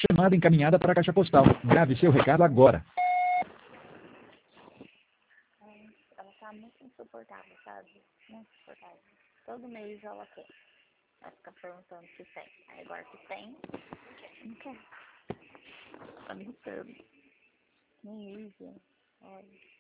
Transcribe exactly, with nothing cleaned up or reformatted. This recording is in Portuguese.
Chamada encaminhada para a caixa postal. Grave seu recado agora. Ela tá muito insuportável, sabe? Muito insuportável. Todo mês ela quer. Ela fica perguntando se tem. Aí agora que tem, não quer. Tá me irritando. Nem usa. Olha.